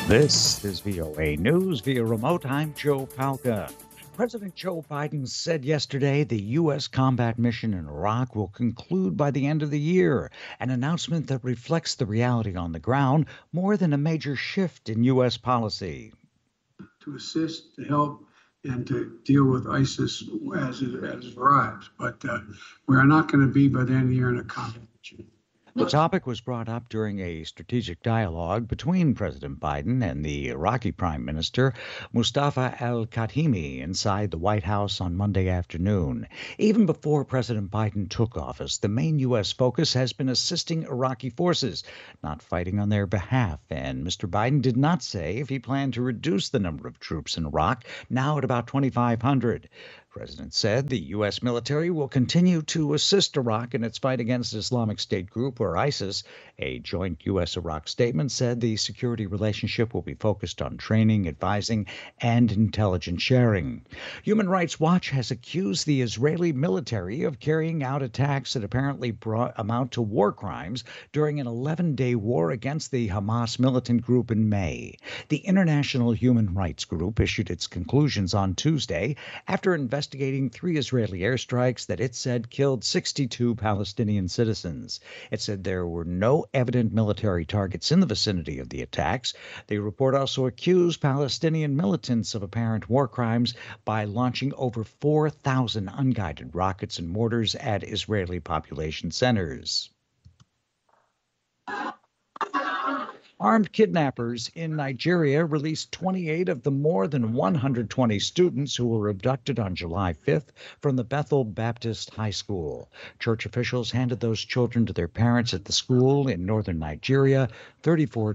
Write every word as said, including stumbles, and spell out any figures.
This is V O A News via remote. I'm Joe Palca. President Joe Biden said yesterday the U S combat mission in Iraq will conclude by the end of the year, an announcement that reflects the reality on the ground more than a major shift in U S policy. To assist, to help, and to deal with ISIS as it, as it arrives. But uh, we are not going to be by the end of the year in a combat mission. The topic was brought up during a strategic dialogue between President Biden and the Iraqi Prime Minister Mustafa al-Kadhimi inside the White House on Monday afternoon. Even before President Biden took office, the main U S focus has been assisting Iraqi forces, not fighting on their behalf. And Mister Biden did not say if he planned to reduce the number of troops in Iraq, now at about twenty-five hundred. The president said the U S military will continue to assist Iraq in its fight against Islamic State group or ISIS. A joint U S Iraq statement said the security relationship will be focused on training, advising, and intelligence sharing. Human Rights Watch has accused the Israeli military of carrying out attacks that apparently brought, amount to war crimes during an eleven-day war against the Hamas militant group in May. The International Human Rights Group issued its conclusions on Tuesday after investigating investigating three Israeli airstrikes that it said killed sixty-two Palestinian citizens. It said there were no evident military targets in the vicinity of the attacks. The report also accused Palestinian militants of apparent war crimes by launching over four thousand unguided rockets and mortars at Israeli population centers. Armed kidnappers in Nigeria released twenty-eight of the more than one hundred twenty students who were abducted on July fifth from the Bethel Baptist High School. Church officials handed those children to their parents at the school in northern Nigeria. thirty-four